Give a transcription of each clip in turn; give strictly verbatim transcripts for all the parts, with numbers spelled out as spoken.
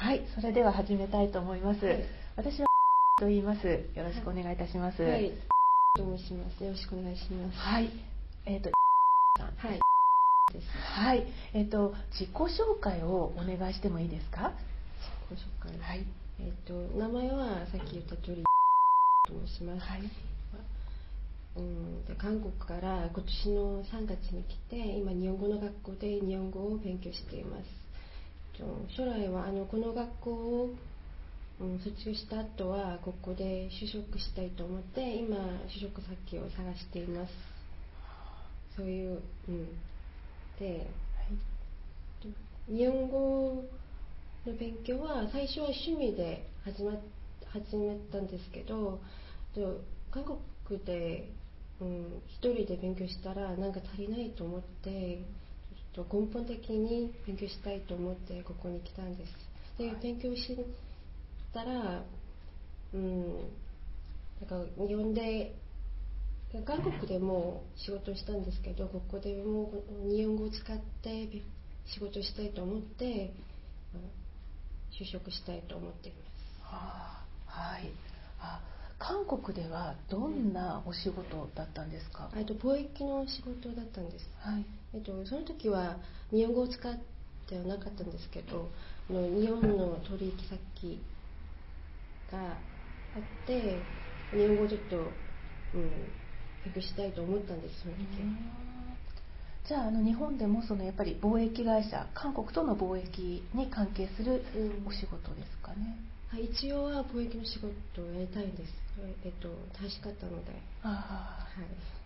はい、それでは始めたいと思います。はい、私はと言います。よろしくお願いいたします。 はい、と申します。よろしくお願いします。 はい、えっ、ー、とさん、 はいです。 はい、えっ、ー、と自己紹介をお願いしてもいいですか？ 自己紹介。 はい。 えっ、ー、と名前はさっき言った通りと申します。 はい。 うん、で韓国から今年のさんがつに来て、今日本語の学校で日本語を勉強しています。将来はあのこの学校を、うん、卒業した後はここで就職したいと思って今就職先を探しています。そういう、うん、で、はい、日本語の勉強は最初は趣味で始ま始めたんですけど、韓国で、うん、一人で勉強したらなんか足りないと思ってちょっと根本的に勉強したいと思ってここに来たんです。で、勉強したら、うん、なんか日本で韓国でも仕事をしたんですけど、ここでも日本語を使って仕事したいと思って就職したいと思っています。 はあ、はい。あ、韓国ではどんなお仕事だったんですか？ えっと貿易の仕事だったんです。 はい。 えっとその時は日本語を使ってはなかったんですけど、あの日本の取引先があって日本語をちょっと、うん、勉強したいと思ったんです。その時は。 じゃあ、あの日本でもそのやっぱり貿易会社、韓国との貿易に関係するお仕事ですかね？ うん、はい、一応は貿易の仕事をやりたいんです。えっと楽しかったので。 ああ、はい、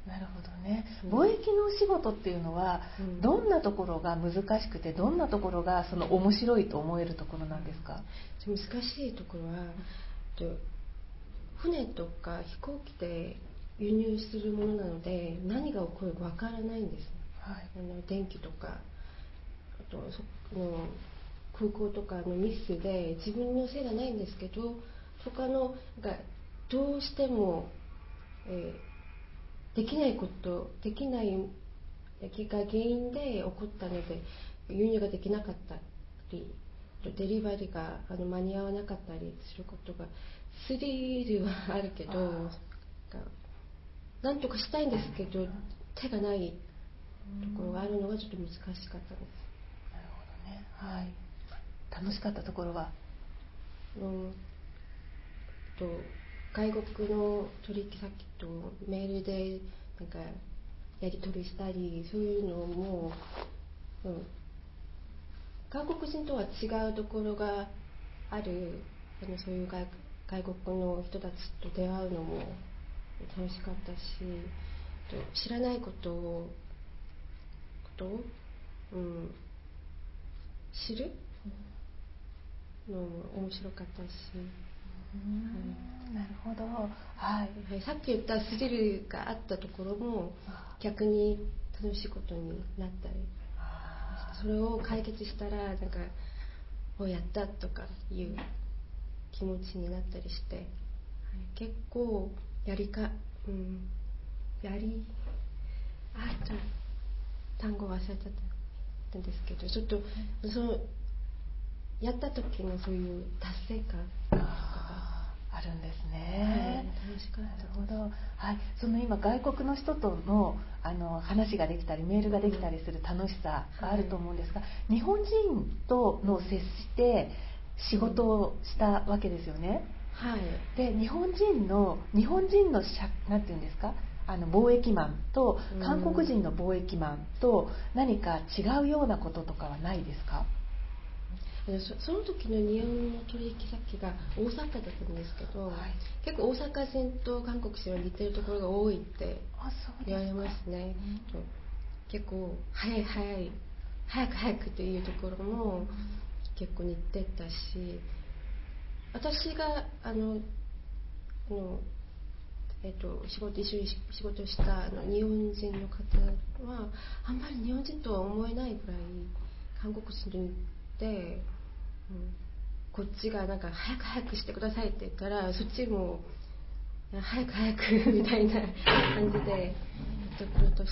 なるほどね。 うん、 貿易のお仕事っていうのは、うん、どんなところが難しくて、どんなところがその面白いと思えるところなんですか？ うん、難しいところは、うん、船とか飛行機で輸入するものなので何が起こるかわからないんです、はい、あの電気とかあとその空港とかのミスで自分のせいがないんですけど、他のがどうしても、えー、できないことできないが原因で起こったので輸入ができなかったりデリバリーがあの間に合わなかったりすることがスリルはあるけど、なんとかしたいんですけど手がないところがあるのがちょっと難しかったです。なるほどね。はい。楽しかったところは、 うんと外国の取引先とメールでなんかやり取りしたりそういうのも、うん、韓国人とは違うところがあるあのそういう 外, 外国の人たちと出会うのも楽しかったし、知らないことをことを、うん、知るのも面白かったし、 うん、はい、なるほど、はいはい、さっき言ったスリルがあったところも逆に楽しいことになったり、それを解決したらなんかおやったとかいう気持ちになったりして、はい、結構やりか、うん、やりあっと単語忘れちゃったんですけど、ちょっとそのやった時のそういう達成感とかがあるんですね。 はい、楽しかったです。 なるほど。はい、その今外国の人とのあの話ができたりメールができたりする楽しさがあると思うんですが、はい、日本人との接して仕事をしたわけですよね。 はい。 で、日本人の日本人のなんていうんですか、あの貿易マンと韓国人の貿易マンと何か違うようなこととかはないですか？ そ, その時の日本の取引先が大阪だったんですけど、はい、結構大阪人と韓国人は似てるところが多いって言われますね。うん、結構早い早い早く早くというところも結構似てたし、私があのあの、えっと、仕事一緒に仕事したあの日本人の方はあんまり日本人とは思えないぐらい韓国人で、うん、こっちがなんか早く早くしてくださいって言ったらそっちも早く早くみたいな感じでやってくれたし、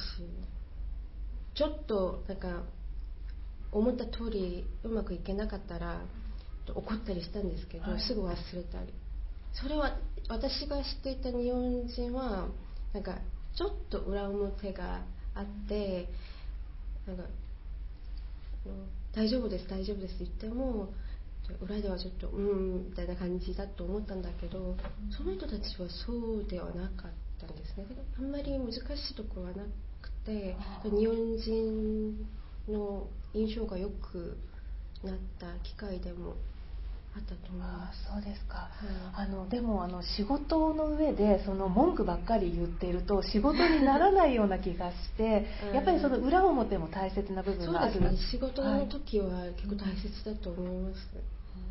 ちょっとなんか思った通りうまくいけなかったらと怒ったりしたんですけど、 はい、 すぐ忘れたり。それは私が知っていた日本人はなんかちょっと裏表があって、なんか大丈夫です大丈夫ですって言っても裏ではちょっとうんみたいな感じだと思ったんだけど、その人たちはそうではなかったんですね。あんまり難しいところはなくて、日本人の印象が良くなった機会でもあったと思います。 あ、そうですか。 はい、 あのでもあの仕事の上でその文句ばっかり言っていると仕事にならないような気がしてやっぱりその裏表も大切な部分がある。 そうですね、仕事の時は結構大切だと思います。はい、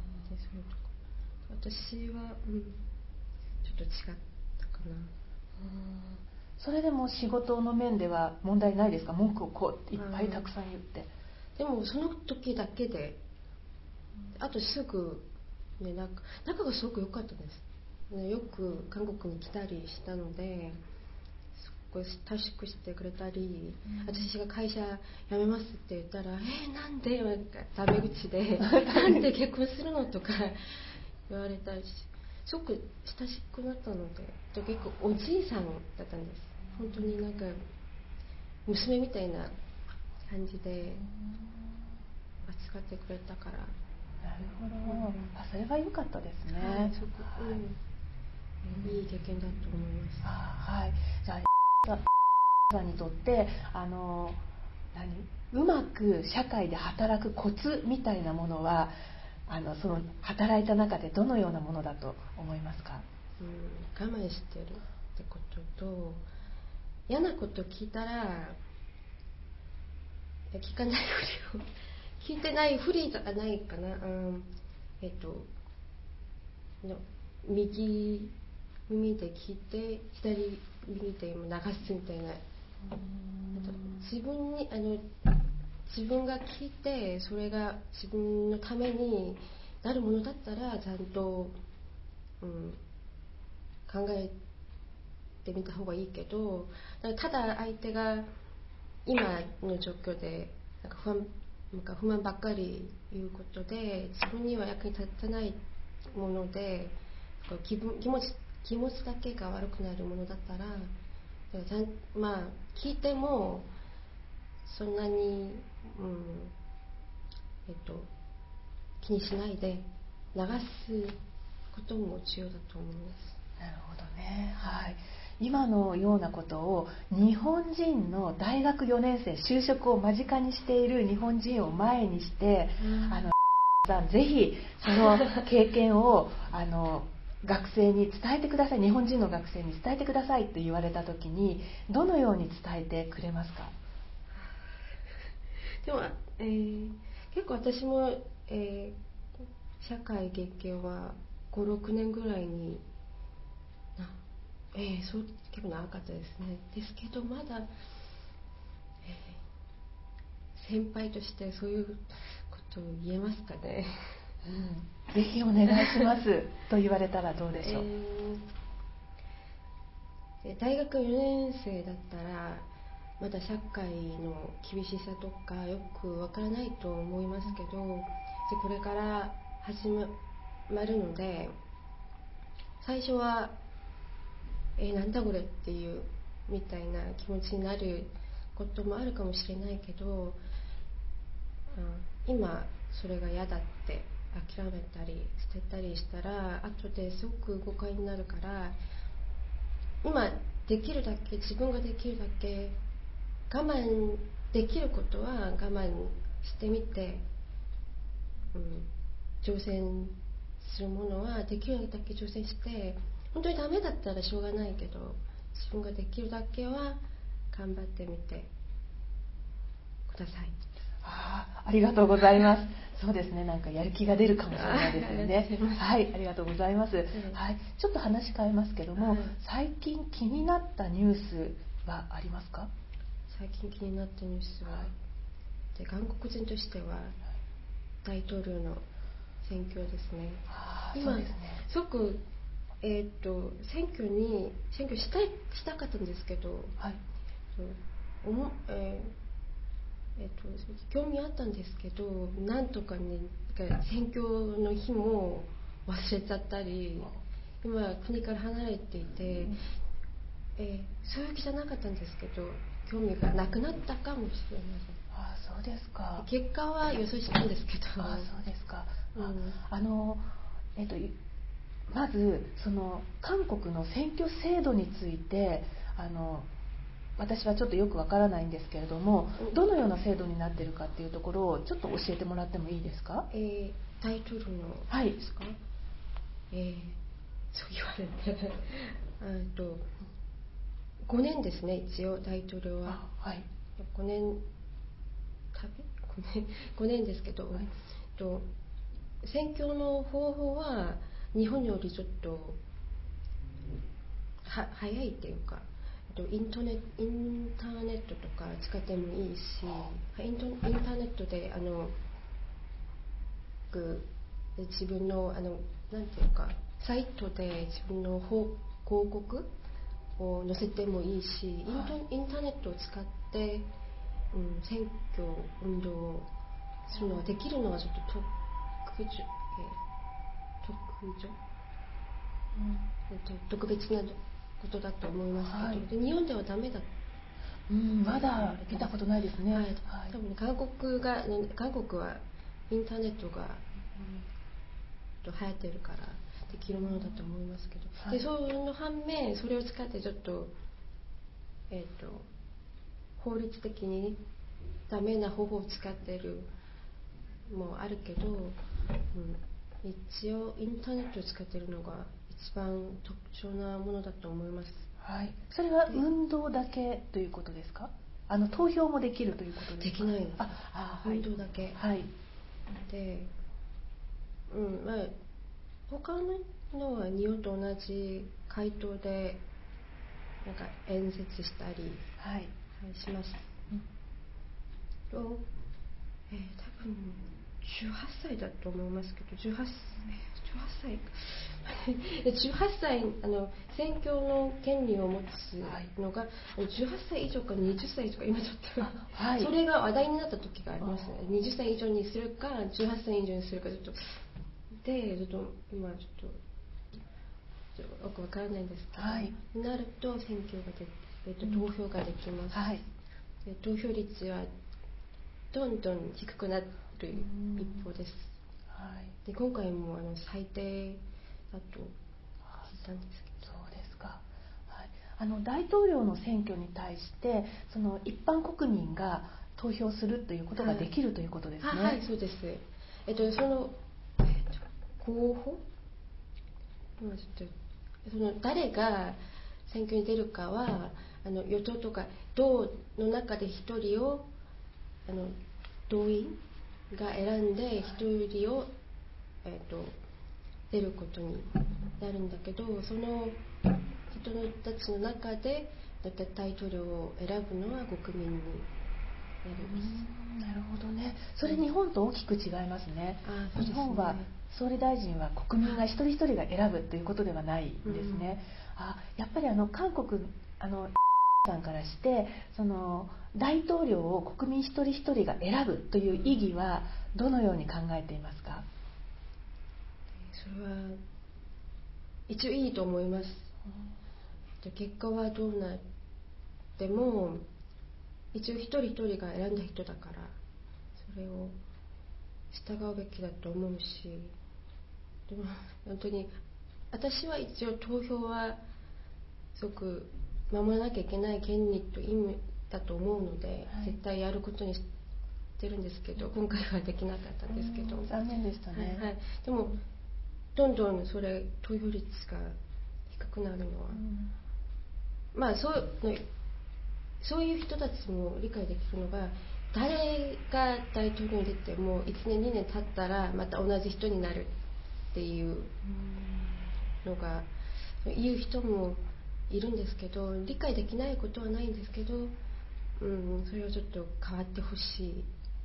私は、うん、ちょっと違ったかな。うん、 それでも仕事の面では問題ないですか？文句をこういっぱいたくさん言って。 でもその時だけで、あとすぐ、ね、仲, 仲がすごく良かったです、ね、よく韓国に来たりしたので、すごい親しくしてくれたり、うん、私が会社辞めますって言ったら、えー、なんでなんかタメ口でなんで結婚するのとか言われたりし、すごく親しくなったので、結構おじいさんだったんです。本当になんか娘みたいな感じで扱ってくれたから。 なるほど、うん、あ、それは良かったですね。 はい、すごく、うん、いい経験だと思います。 あ、はい。じゃあさんにとってあの何うまく社会で働くコツみたいなものはあのその働いた中でどのようなものだと思いますか？ うん、我慢してるってことと、嫌なこと聞いたら聞かないふりを聞いてないふりじゃないかな、うん、えっと右耳で聞いて左耳で流すみたいな、自分にあの自分が聞いてそれが自分のためになるものだったらちゃんと、うん、考えてみた方がいいけど、ただ相手が今の状況でなんか不安なんか不満ばっかり言うことで自分には役に立たないもので、気分気持ち気持ちだけが悪くなるものだったら、まあ聞いてもそんなに、うん、えっと気にしないで流すことも重要だと思います。 なるほどね。はい。今のようなことを日本人の大学よねん生、就職を間近にしている日本人を前にして、うん、あのぜひその経験をあの学生に伝えてください、日本人の学生に伝えてくださいと言われた時にどのように伝えてくれますか？ でも、えー、結構私も、えー、社会経験はご、ろくねんぐらいにえー、そう結構長かったですね。ですけどまだ、えー、先輩としてそういうことを言えますかね。 うん、ぜひお願いしますと言われたらどうでしょう。 えー、大学よねん生だったらまだ社会の厳しさとかよくわからないと思いますけど、でこれから始まるので最初はえー、なんだこれっていうみたいな気持ちになることもあるかもしれないけど、うん、今それが嫌だって諦めたり捨てたりしたら後ですごく誤解になるから、今できるだけ自分ができるだけ我慢できることは我慢してみて、うん、挑戦するものはできるだけ挑戦して、本当にダメだったらしょうがないけど自分ができるだけは頑張ってみてください。 あ, ありがとうございます。そうですね、なんかやる気が出るかもしれないですよね。はい、ありがとうございます。はい、ちょっと話変えますけども、はい、最近気になったニュースはありますか？ 最近気になったニュースは、はい、で韓国人としては大統領の選挙ですね。 あ、今そうですね、 すごくえー、と選挙に選挙したいしたかったんですけど、はい、おもえー、 えっと、興味あったんですけど、なんとかね、選挙の日も忘れちゃったり、今国から離れていて、えー、そういう気じゃなかったんですけど、興味がなくなったかもしれません。 あ、そうですか。 結果は予想したんですけど。 あ、そうですか。 うん、 あの、えっと、まずその韓国の選挙制度について、あの私はちょっとよくわからないんですけれども、どのような制度になっているかっていうところをちょっと教えてもらってもいいですか？ えー、大統領のですか？はい、えー、そう言われてあとごねんですね、一応大統領は。 はい、 ごねん、多分ごねん、ごねんですけど、はい、と選挙の方法は日本よりちょっとは早いっていうか、インターネインターネットとか使ってもいいし、インタインターネットであの自分のあのなんていうかサイトで自分の広告を載せてもいいし、インタ、インターネットを使って、うん、選挙運動をするのができるのはちょっと特殊、えー、特殊、うんえっと、特別なことだと思いますけど、はい、で日本ではダメだ、 うん、まだ見たことないですね。はい、 多分韓国が韓国はインターネットが、うん、流行ってるからできるものだと思いますけど、はい、でその反面それを使ってちょっと、えー、と法律的にダメな方法を使ってるもあるけど、うん、一応インターネットを使ってるのが一番特徴なものだと思います。 はい、それは運動だけということですか？あの投票もできるということですか？ できないです。 ああ、はい、 運動だけ、 はい、 で、うんまあ、他のは日本と同じ回答でなんか演説したり、 はいはい、 します、うん、と、えー、多分じゅうはっさいだと思いますけど、じゅうはっさいじゅうはっさいあの選挙の権利を持つのが、はい、じゅうはっさい以上かはたちとか今ちょっと、はい、それが話題になった時がありますね。はたち以上にするかじゅうはっさい以上にするかちょっとでちょっと今ちょっとよくわからないんですけど、はい、なると選挙がで、えっと、投票ができます、うんはい、で投票率はどんどん低くなる一方です、はい、で今回もあの最低だと聞いたんですけど。 そうですか、はい、あの大統領の選挙に対してその一般国民が投票するということができる、はい、ということですね。 はい、はい、そうです。えっとその、えっと、候補その誰が選挙に出るかはあの与党とか党の中で一人をあの党員が選んで一人を、えー、と出ることになるんだけど、その人たちの中で大統領を選ぶのは国民になります。 なるほどね。それ日本と大きく違いますね。 あ、そうですね。 日本は総理大臣は国民が一人一人が選ぶということではないんですね。うん、あ、やっぱりあの韓国あのさんからしてその大統領を国民一人一人が選ぶという意義はどのように考えていますか？ それは一応いいと思います。うん、結果はどうなっても一応一人一人が選んだ人だからそれを従うべきだと思うし、でも本当に私は一応投票はすごく守らなきゃいけない権利と意味だと思うので、はい、絶対やることにしてるんですけど、今回はできなかったんですけど、 残念でしたね。 はいはい、でもどんどんそれ投票率が低くなるのは、うん、まあそうそういう人たちも理解できるのが、誰が大統領に出てもいちねんにねん経ったらまた同じ人になるっていうのが言う人もいるんですけど、理解できないことはないんですけど、うん、それはちょっと変わってほしいです。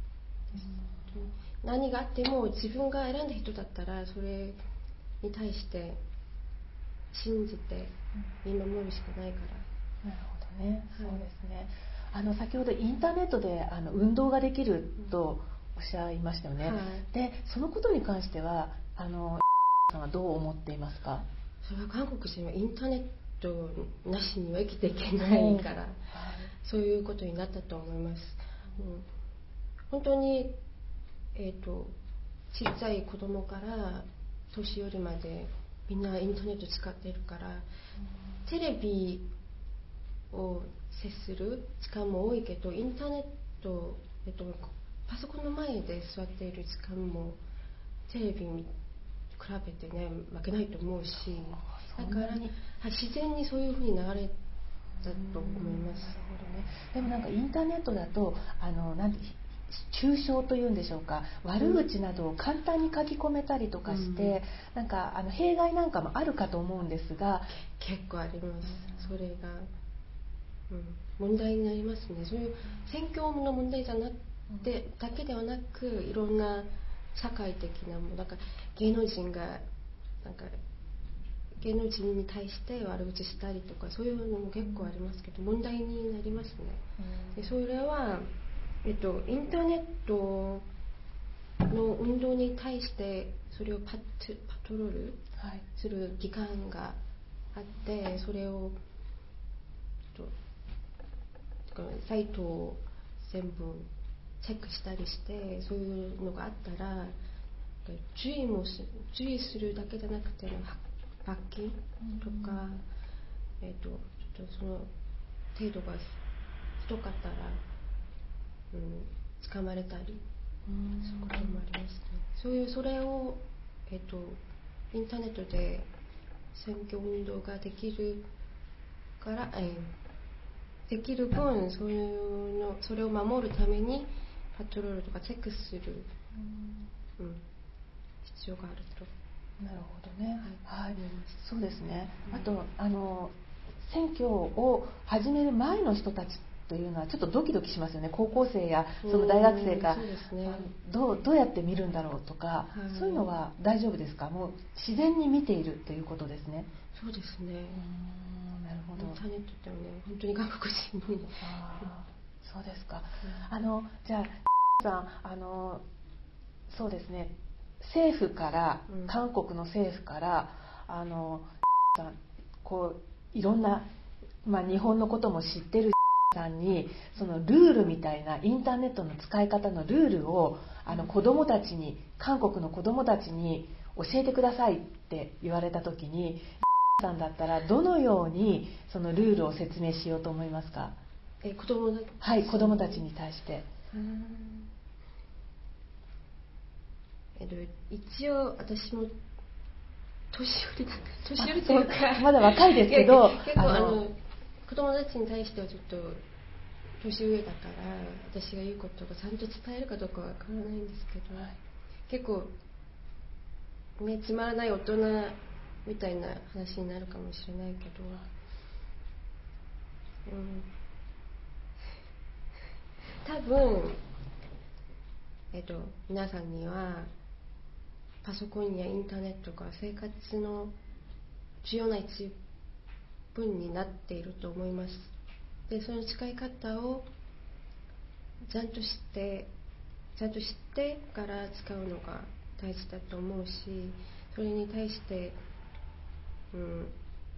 うん、何があっても自分が選んだ人だったらそれに対して信じて見守るしかないから。 なるほどね、はい、そうですね。 あの先ほどインターネットであの運動ができるとおっしゃいましたよね、 はい、 でそのことに関してはあのさんはどう思っていますか？ それは韓国人はインターネットなしには生きていけないから、はい、そういうことになったと思います、うん、本当に、えーと、小さい子供から年寄りまでみんなインターネット使っているから、うん、テレビを接する時間も多いけどインターネット、えっと、パソコンの前で座っている時間もテレビに比べてね負けないと思うし、だから自然にそういうふうに流れたと思います。 でもなんかインターネットだとあのなんて中傷というんでしょうか、悪口などを簡単に書き込めたりとかして、うん、なんかあの弊害なんかもあるかと思うんですが、 結構あります、それが、うん、問題になりますね。そういう選挙の問題じゃなくて、うん、だけではなくいろんな社会的なもの、なんか芸能人がなんか芸能人に対して悪口したりとかそういうのも結構ありますけど、問題になりますね、うん、でそれは、えっと、インターネットの運動に対してそれをパト、パトロールする機関があって、それを、えっと、サイトを全部チェックしたりして、そういうのがあったら注意もす注意するだけじゃなくて罰金とか、うん、えーと、ちょっとその程度がひどかったら、うん、捕まれたり、うん、そういうこともありますね。そういうそれを、えーと、インターネットで選挙運動ができるから、えー、できる分そういうのそれを守るためにパトロールとかチェックする、うんうん、必要があると。 なるほどね、はい、はい、そうですね、 うん、 あとあの選挙を始める前の人たちというのはちょっとドキドキしますよね。高校生やその大学生が、 そうですね、 どう、どうやって見るんだろうとか、はい、そういうのは大丈夫ですか？もう自然に見ているということですね。 そうですね、 うん、なるほど。 インターネットってね、本当に外国人にあそうですか、 うん、 あのじゃあさん、あのそうですね、政府から、うん、韓国の政府からあのこういろんな、まあ、日本のことも知ってるさんにそのルールみたいなインターネットの使い方のルールをあの子どもたちに、韓国の子どもたちに教えてくださいって言われた時にさんだったらどのようにそのルールを説明しようと思いますか？ え子供たちはい、子どもたちに対して。 えっと、一応私も年寄りだ年寄りというかまだ若いですけど結構あの子供たちに対してはちょっと年上だから私が言うことがちゃんと伝えるかどうかはわからないんですけど、はい、結構ねつまらない大人みたいな話になるかもしれないけど、うん、多分えっと皆さんにはパソコンやインターネットが生活の重要な一部になっていると思います。で、その使い方をちゃんと知ってちゃんと知ってから使うのが大事だと思うし、それに対してうん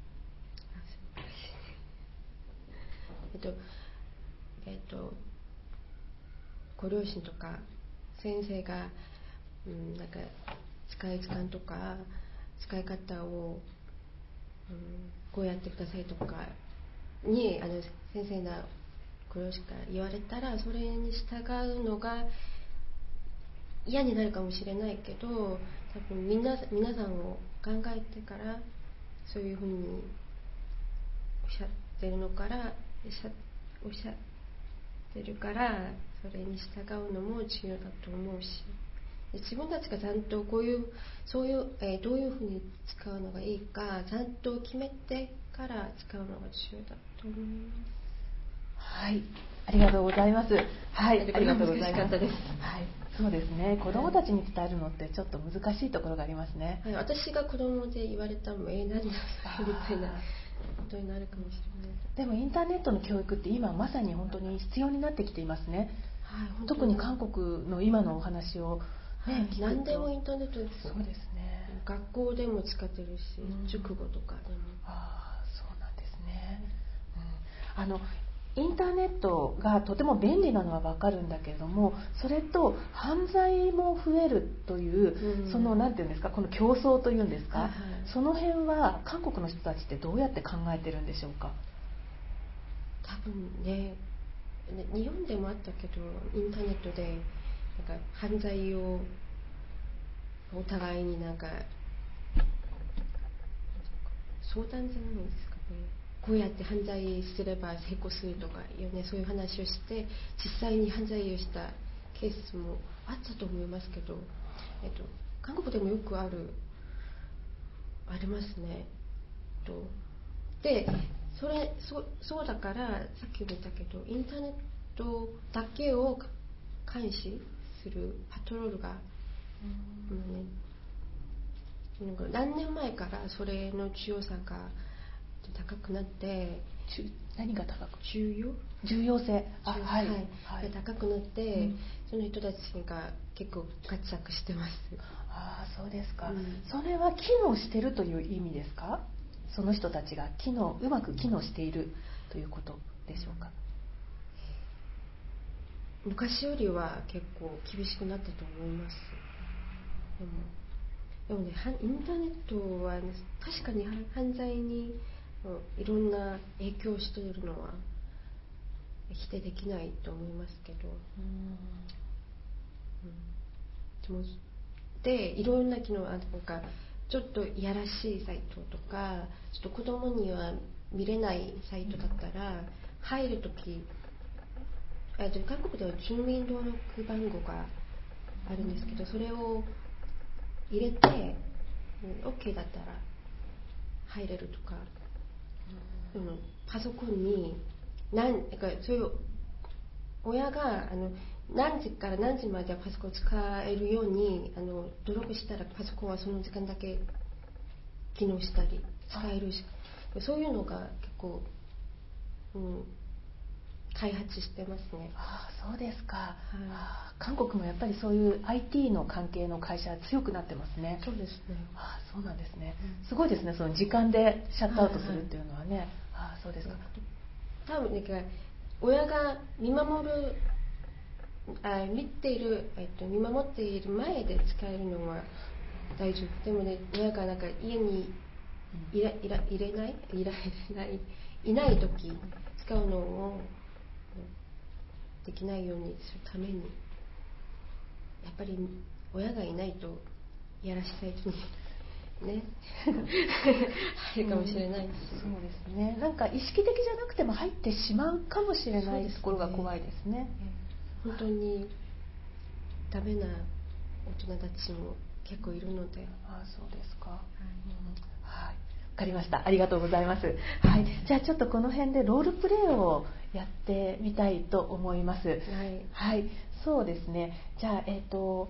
えっとえっとご両親とか先生が、うん、なんか使い時間とか使い方を、うん、こうやってくださいとかにあの先生がご両親から言われたらそれに従うのが嫌になるかもしれないけど、多分みんな皆さんを考えてからそういうふうにおっしゃってるのからおっしゃおっしゃってるからそれに従うのも重要だと思うし、自分たちがちゃんとこういうそういう、えー、どういうふうに使うのがいいかちゃんと決めてから使うのが重要だと思います。 はい、ありがとうございます。はい、 ありがとうございます。はい、 そうですね。子供たちに伝えるのってちょっと難しいところがありますね。 はい、私が子供で言われたのもえー、何だそれみたいなことになるかもしれない。 でもインターネットの教育って今まさに本当に必要になってきていますね。 はい、 特に韓国の今のお話を、ね、 はい、 聞くと何でもインターネットです。 そうですね。 学校でも使ってるし、 うん、 熟語とかでも。 ああ、そうなんですね。うん、あのインターネットがとても便利なのは分かるんだけれども、それと犯罪も増えるという、うん、そのなんていうんですか、この競争というんですか、はいはい、その辺は韓国の人たちってどうやって考えてるんでしょうか。 多分ね、日本でもあったけど、インターネットでなんか犯罪をお互いになんか相談じゃないんですかね。こうやって犯罪すれば成功するとかいうね、そういう話をして実際に犯罪をしたケースもあったと思いますけど、えっと、韓国でもよくあるありますね。とでそれ そ, そうだからさっきも言ったけど、インターネットだけを監視するパトロールが、うんね、なんか何年前からそれの重要さが高くなって、 何が高く重要重要性あ、はい、 はいはい、高くなって、うん、その人たちが結構活躍してます。 ああ、そうですか、 うん、 それは機能してるという意味ですか。その人たちが機能うまく機能しているということでしょうか。 昔よりは結構厳しくなったと思います。でも、でもね、インターネットは、ね、確かに犯罪にいろんな影響をしているのは否定できないと思いますけど、うん、でもでいろんな機能、なんかちょっといやらしいサイトとか、ちょっと子供には見れないサイトだったら、入るとき、韓国では住民登録番号があるんですけど、それを入れて OK だったら入れるとか、うん、パソコンに何なんかそういう親があの何時から何時まではパソコンを使えるようにあの登録したら、パソコンはその時間だけ機能したり使えるし、そういうのが結構、うん、開発してますね。 ああ、そうですか、はい、 あ、 韓国もやっぱりそういう アイティー の関係の会社は強くなってますね。 そうですね。 ああ、そうなんですね、うん、すごいですね、その時間でシャットアウトするっていうのはね、はいはい、ああ、そうですか。 多分、ね、親が見守るあ見ている、えっと、見守っている前で使えるのは大丈夫。でもね、親がなんか家にいらいら入れないいられないいない時使うのをできないようにするために、やっぱり親がいないとやらしサイトにね入るかもしれないし、うん、 そうですね。なんか意識的じゃなくても入ってしまうかもしれないところが怖いですね。 本当にダメな大人たちも結構いるので。 ああ、そうですか。はい、うん、はい、わかりました。ありがとうございます。はい、じゃあちょっとこの辺でロールプレイをやってみたいと思います。はい、はい、そうですね。じゃあえっと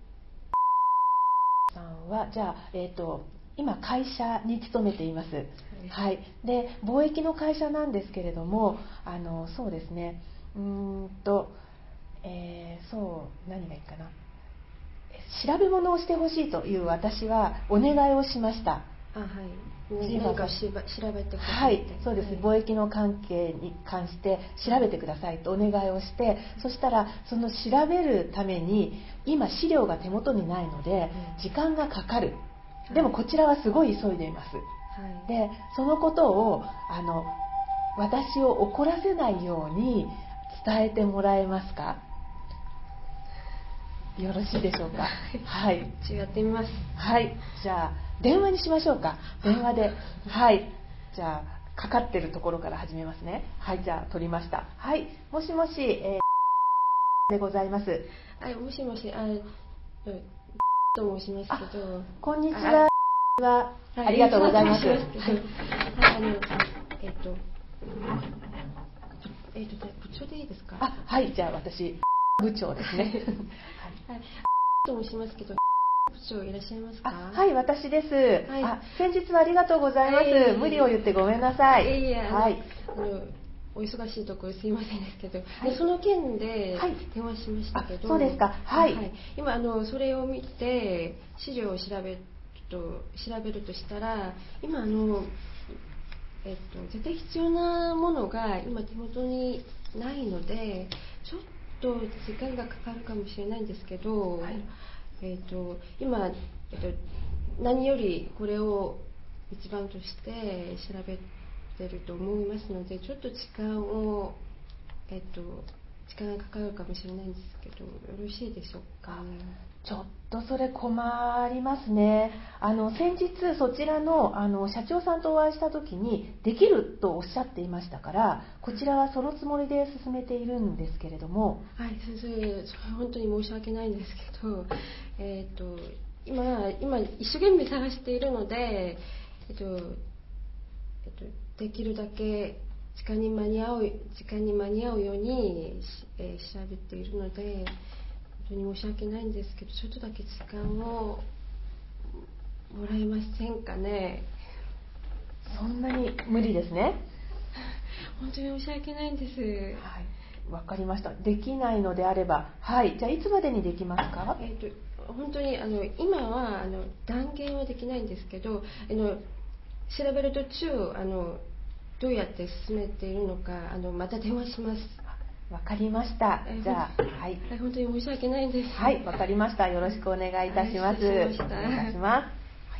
さんはじゃあえっと今会社に勤めています。はい、はい、で貿易の会社なんですけれども、あのそうですね。うーんと。えー、そう何がいいかな、調べ物をしてほしいという私はお願いをしました。 あ、はい、何か調べてください。 はい、そうです、はい、貿易の関係に関して調べてくださいとお願いをして、そしたらその調べるために今資料が手元にないので時間がかかる、うん、でもこちらはすごい急いでいます。はい、でそのことをあの私を怒らせないように伝えてもらえますか。よろしいでしょうか。はい。 一応やってみます。 はい。じゃあ電話にしましょうか。電話で。はい。じゃあかかってるところから始めますね。はい。じゃあ取りました。はい。もしもし、えー、でございます。 はい。もしもし、あ、と申しますけど。 こんにちは。はありがとうございます。はい。 あのえっとえっと部長でいいですか。 あ、はい。じゃあ私部長ですね。 はい、と申しますけど、部室長いらっしゃいますか？ あ、はい、私です。 はい、 あ、先日はありがとうございます。 はい、 無理を言ってごめんなさい。 いえいえ、 はい。 あのお忙しいところすいませんですけど、 はい、 でその件ではい電話しましたけど、 そうですか。はい。 はい、今あのそれを見て資料を調べると調べるとしたら、今あのえっと絶対必要なものが今手元にないので、ちょっと時間がかかるかもしれないんですけど、はい、えっと今、えっと、何よりこれを一番として調べてると思いますので、ちょっと時間を、えっと、時間がかかるかもしれないんですけど、よろしいでしょうか。 ちょっとそれ困りますね。あの先日そちらの、あの社長さんとお会いした時にできるとおっしゃっていましたから、こちらはそのつもりで進めているんですけれども。 はい、先生、それ本当に申し訳ないんですけど、えっと今今一生懸命探しているので、えっとえっと、できるだけ時間に間に合う時間に間に合うように、えー、調べているので。本当に申し訳ないんですけど、ちょっとだけ時間をもらえませんかね。 そんなに無理ですね。 本当に申し訳ないんです。 はい、わかりました。できないのであれば、はい、じゃあいつまでにできますか？ えっと本当にあの今はあの断言はできないんですけど、あの調べる途中あのどうやって進めているのか、あのまた電話します。 わかりました。じゃあ、はい。 本当に申し訳ないんです。 はい、わかりました。よろしくお願いいたします。 はい、失礼しました。 お願いいたします。はい、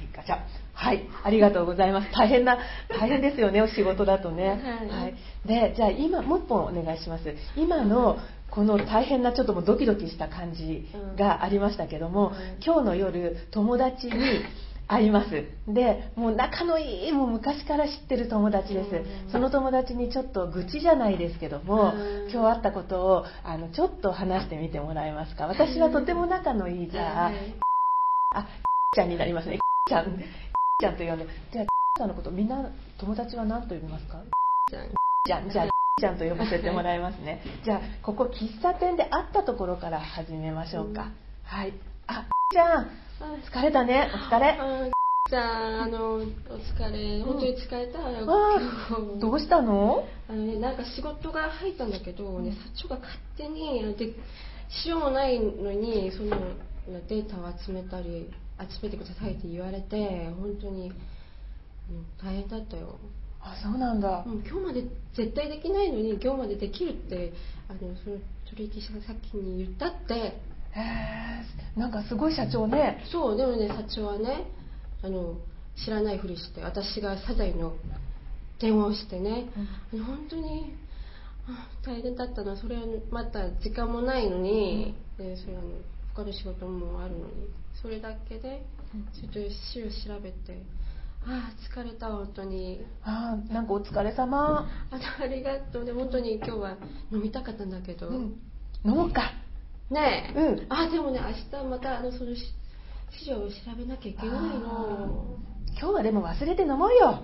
ガチャ。はい、ありがとうございます。大変な、大変ですよね、お仕事だとね。はい。はい、で、じゃあ今、もう一本お願いします。今の、この大変なちょっともうドキドキした感じがありましたけども、うん、今日の夜、友達に、会います。で、もう仲のいい、もう昔から知ってる友達です。その友達にちょっと愚痴じゃないですけども、今日あったことをあのちょっと話してみてもらえますか。私はとても仲のいい、じゃあ、あ、ちゃんになりますね。ちゃん、ちゃんと呼んで。じゃあ、さんのことみんな友達は何と呼びますか？ちゃん、じゃあ、ちゃんと呼ばせてもらいますね。じゃあ、ここ喫茶店で会ったところから始めましょうか。はい。あ、ちゃん。疲れたね、お疲れ。 あじゃあ、あの、お疲れ、本当に疲れたよ、 うん、どうしたの？ あのね、なんか仕事が入ったんだけど、ね、社長が勝手に、で、しようもないのに、そのデータを集めたり、集めてくださいって言われて、本当に、うん、大変だったよ。 あ、そうなんだ。 うん、今日まで絶対できないのに、今日までできるって、あの、その取引者がさっきに言ったって。 へえ、なんかすごい社長ね。 そう、でもね、社長はね、あの知らないふりして、私がサザエの電話をしてね、うん、本当に大変だったの。それはまた時間もないのに、うん、でそれは他の仕事もあるのに、それだけでちょっと資料調べて、ああ疲れた本当に。 ああ、なんかお疲れ様。 あありがとうね。本当に今日は飲みたかったんだけど、うん、 飲もうかねえ、 うん、 あでもね、明日またあのその資料を調べなきゃいけないの。 今日はでも忘れて飲もうよ。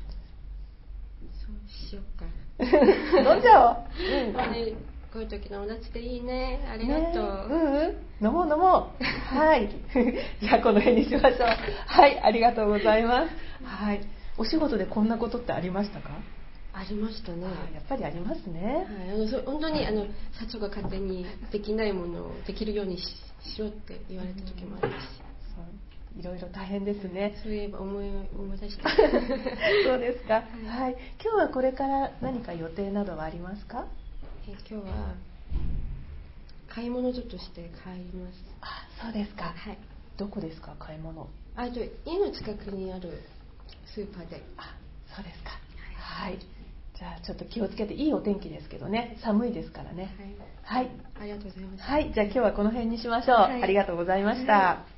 そうしようか。 飲んじゃおう。 うん、ね、こういう時のお立ちでいいね。ありがとう。ね、 うんうん、飲もう飲もう。はい。じゃあこの辺にしましょう。はい、ありがとうございます。はい。お仕事でこんなことってありましたか？ ありましたね。やっぱりありますね。 はい、あのそ本当にあの社長が勝手にできないものをできるように し, しろって言われた時もあるし、 うん、いろいろ大変ですね。 そういえば思い思い出した。 そうですか。はい、はい。今日はこれから何か予定などはありますか？ え今日は買い物ちょっとして帰ります。 あ、そうですか。 はい。 どこですか、買い物？ あと家の近くにあるスーパーで。 あ、そうですか。はい。はい、じゃあちょっと気をつけて、いいお天気ですけどね、寒いですからね。 はい。 はい。 ありがとうございます。 はい。じゃあ今日はこの辺にしましょう。はい、ありがとうございました。はい。